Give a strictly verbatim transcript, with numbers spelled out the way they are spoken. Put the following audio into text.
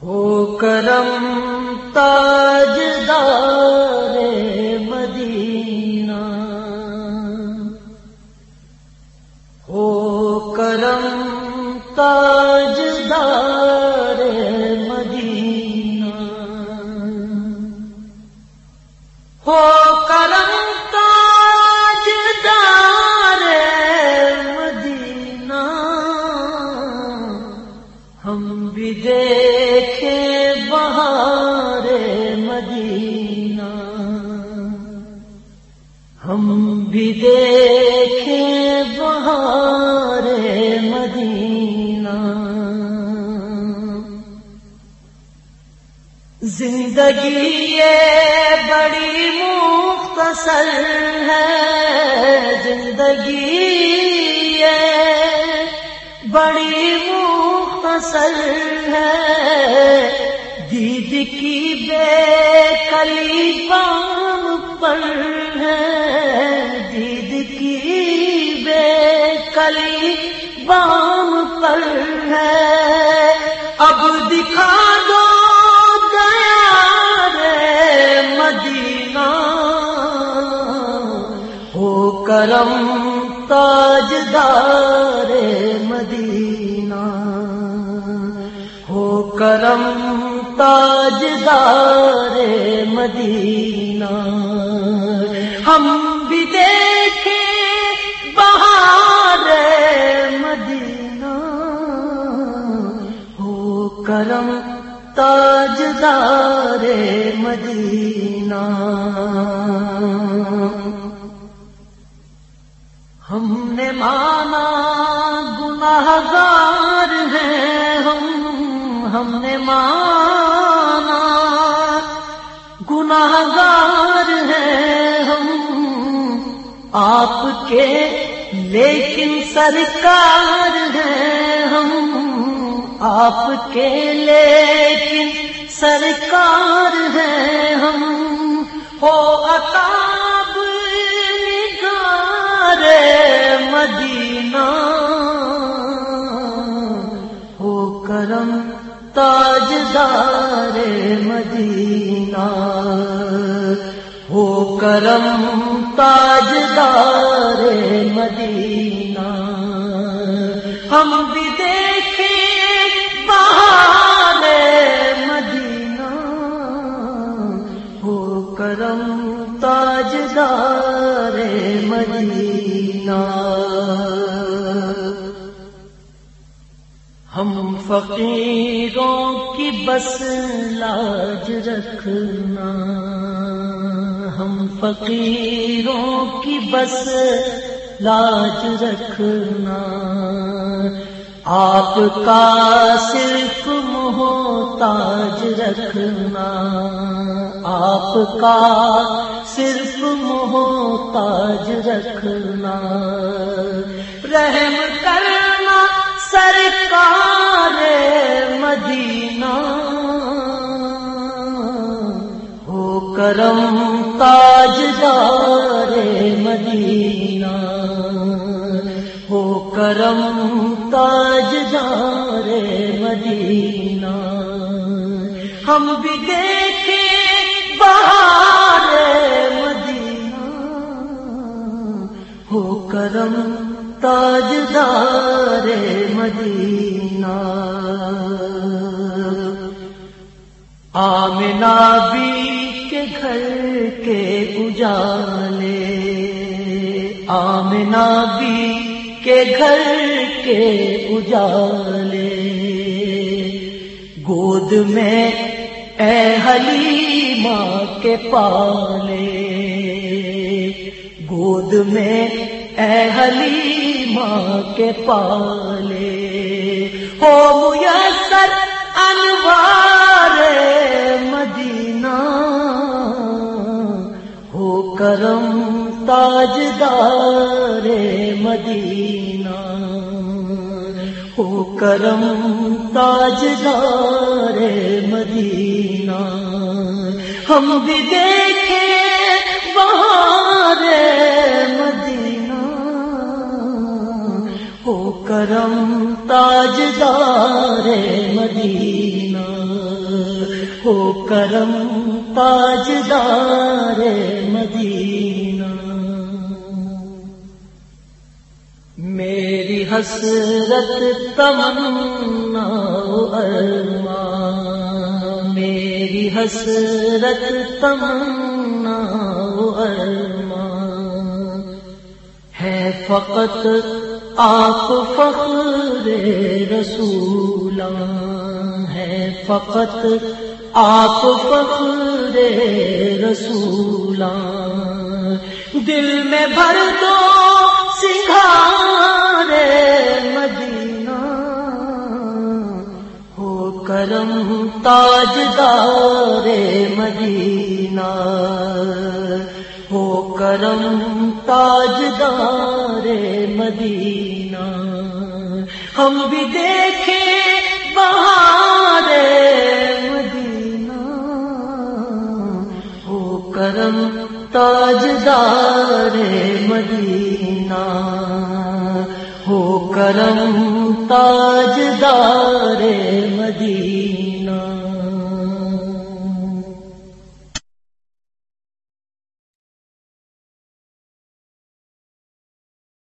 ہو کرم تاجدار مدینہ، ہو کرم تاجدار مدینہ، ہو کرم تاجدار مدینہ، ہم بھی دیکھے بہار مدینہ، ہم بھی دیکھے بہار مدینہ۔ زندگی یہ بڑی مختصر ہے، زندگی یہ بڑی مختصر ہے، دید کی بے کلی بام پر ہے، دید کی بے کلی بام پر ہے، اب دکھا دو مدینہ، ہو کرم تاجدار مدینہ، ہو کرم تاجدار مدینہ، ہم بھی دیکھے بہار مدینہ، ہو کرم تاجدار مدینہ۔ ہم نے مانا گناہگار ہیں ہم، ہم نے مانا گناہگار ہیں ہم آپ کے، لیکن سرکار ہیں ہم آپ کے، لیکن سرکار ہیں ہم، ہو عطاب نگار مدینہ، ہو کرم تاجدار مدینہ، ہو کرم تاجدار مدینہ، ہم بھی دیکھے بہار مدینہ، ہو کرم تاجدار مدینہ۔ ہم فقیروں کی بس لاج رکھنا، ہم فقیروں کی بس لاج رکھنا، آپ کا صرف محتاج رکھنا، آپ کا صرف محتاج رکھنا، رحم کرنا سرکار مدینہ، ہو کرم تاجدار مدینہ، ہو کرم تاجدار مدینہ، ہم بھی دیکھے بہار مدینہ، ہو کرم تاجدار مدینہ۔ آمنہ بی کے گھر کے اجالے، آمنہ بی کے گھر کے اجالے، گود میں اے حلیمہ کے پالے، گود میں اے حلیمہ کے پالے، ہو میسر انوار مدینہ، ہو کرم تاجدار مدینہ، ہو کرم تاجدار مدینہ، ہم بھی دیکھے بہار مدینہ، ہو کرم تاجدار مدینہ۔ ہو کرم تاجدار مدینہ. میری حسرت تمنا ارمان، میری حسرت تمنا ارمان ہے فقط آپ فخر رسولاں، ہے فقط آپ فخر رسولاں. دل میں بھر دو سنگھار مدینہ، ہو کرم تاجدار مدینہ، ہو کرم تاجدار مدینہ. ہم بھی دیکھیں بہار مدینہ، ہو کرم تاجدار مدینہ، ہو کرم تاجدار